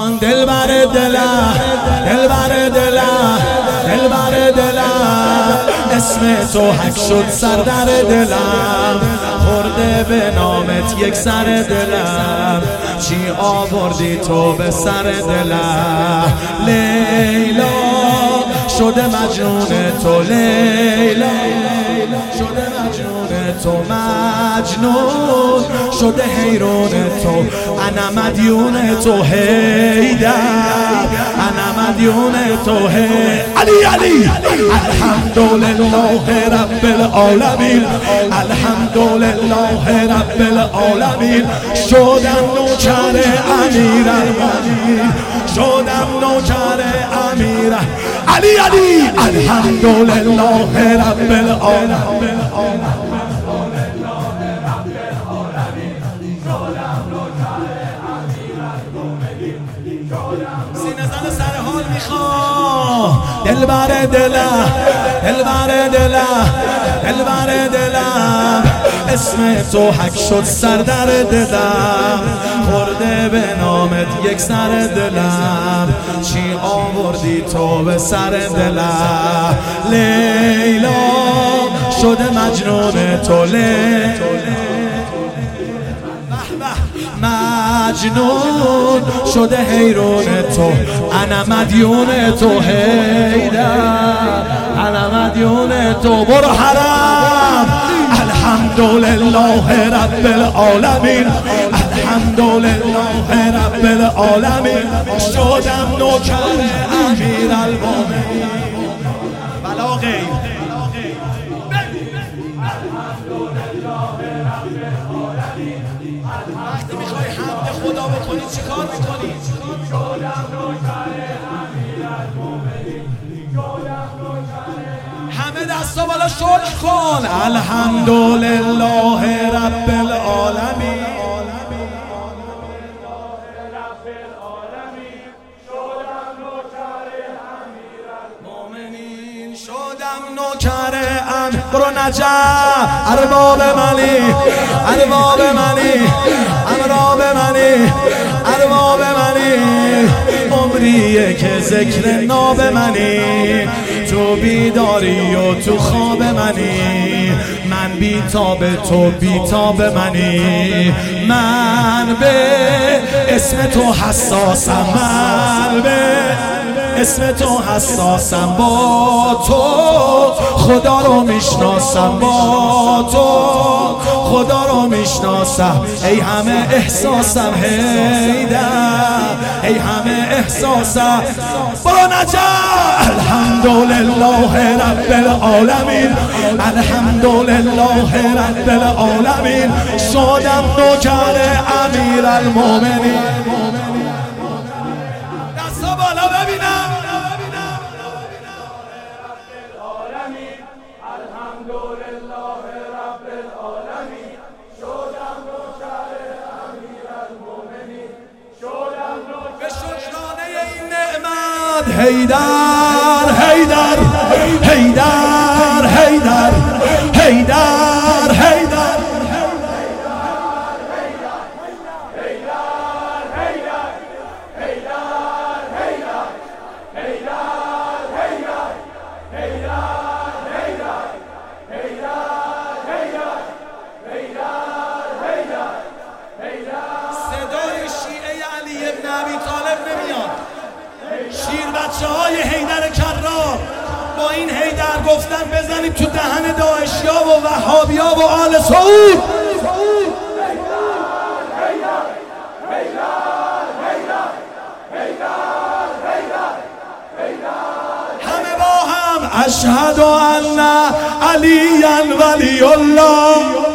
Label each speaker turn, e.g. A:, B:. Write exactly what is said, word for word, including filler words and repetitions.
A: جان دل بر دلم، دل بر دلم، دل بر دلم، اسم تو حک شد سر در دلم، خورده به نامت یک سر دلم، چی آوردی تو به سر دلم؟ لیلا شده مجنون تو، لیلا شده مجنون تو، مجنون شده حیرون تو، انا مدیون تو حیدر، انا مدیون تو حیدر. علی علی الحمدلله رب العالمین، الحمدلله رب العالمین، شدم نوکر امیرالمومنین، شدم نوکر امیر. علی علی الحمدلله رب العالمین، سینه زن سر حال میخوام، دل بر دلم، دل بر دلم، دل بر دلم، اسم تو حک شد سر در دلم، خورده به نامت یک سر دلم، چی آوردی تو به سر دلم؟ لیلا شده مجنون تو، لیلا مجنون شده حیرون تو، انا مدیون تو حیدر، انا مدیون تو. برو حرم الحمدلله رب العالمین، الحمدلله رب العالمین، شدم نوکر امیرالمومنین. بلا غیر وقتی میخوای حمد خدا بکنی چی کار میکنی؟ همه دستا بالا شکر کن. الحمدلله رب العالمین، شدم نوکر ام. برو نجف ارباب منی، ارباب منی، امراب منی، ارباب منی، عمریه که ذکر ناب منی، تو بیداری و تو خواب منی، من بیتاب تو بیتاب منی، من به اسم تو حساسم، من به اسم تو حساسم، با تو خدا رو میشناسم، با تو خدا رو میشناسم، ای همه احساسم حیدر، ای همه احساسم. برو نجف الحمدلله رب العالمین، الحمدلله رب العالمین، شدم نوکر امیرالمومنین. دستا بالا ببینم. حیدر حیدر حیدر حیدر حیدر حیدر صدای شیعه علی بن ابی طالب نمیاد، شیر بچه های حیدر کرار با این حیدر گفتن بزنید تو دهن داعشیا و وهابیا و آل سعود. همه با هم اشهد ان علی ولی الله.